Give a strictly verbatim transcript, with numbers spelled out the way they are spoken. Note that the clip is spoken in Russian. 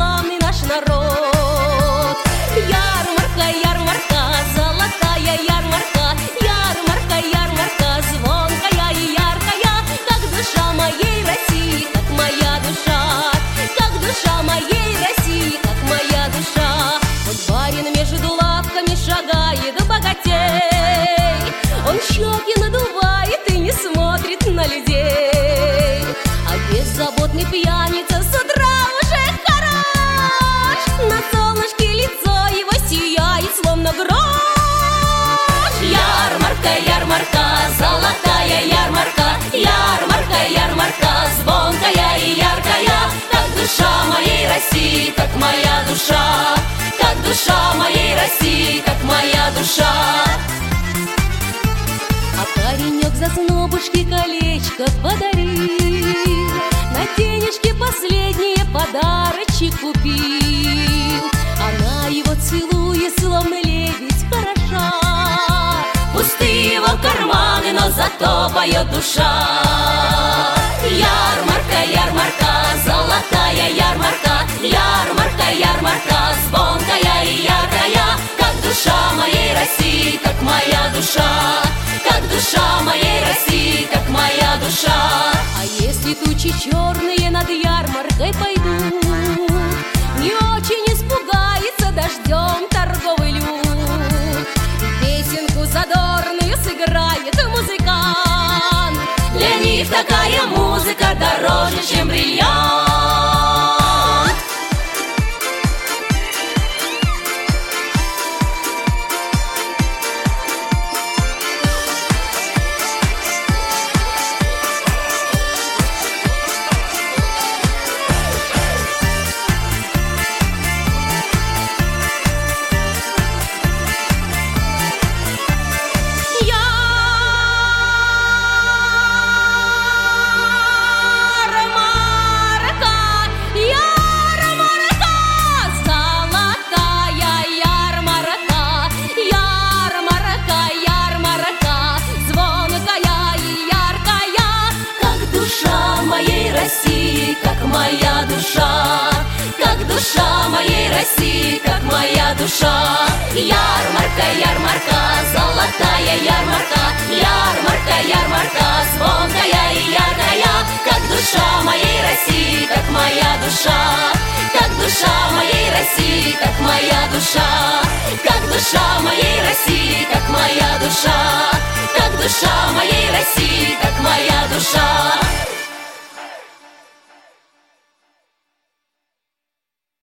славный наш народ. Ярмарка, ярмарка, золотая ярмарка, ярмарка, ярмарка, звонкая и яркая, как душа моей России, как моя душа, как душа моей России, как моя душа. Вот барин между лавками шагает богатей, он щеки надувает и не смотрит на людей, а беззаботный пьяница с утра уже хорош, на солнышке лицо его сияет, словно грош. Ярмарка, ярмарка, золотая ярмарка, ярмарка, ярмарка, звонкая и яркая, как душа моей России, как моя душа, как душа моей России, как моя душа. А паренек за снобушки колечко подарил, на денежки последние подарочек купил. Она его целует, словно лебедь, хороша, пустые его карманы, но зато поет душа. Ярмарка, ярмарка, золотая ярмарка, ярмарка, ярмарка, звонкая и яркая, как душа моей России, как моя душа, как душа моей России, как моя душа. А если тучи черные над ярмаркой пойдут, не очень испугается дождем торговый люд, песенку задорную сыграет музыкант. Для них такая музыка дороже, чем бриллиант. Как моя душа, как душа моей России, как моя душа. Ярмарка, ярмарка, золотая ярмарка, ярмарка, ярмарка, звонкая и яркая, как душа моей России, как моя душа, как душа моей России, как моя душа, как душа моей России,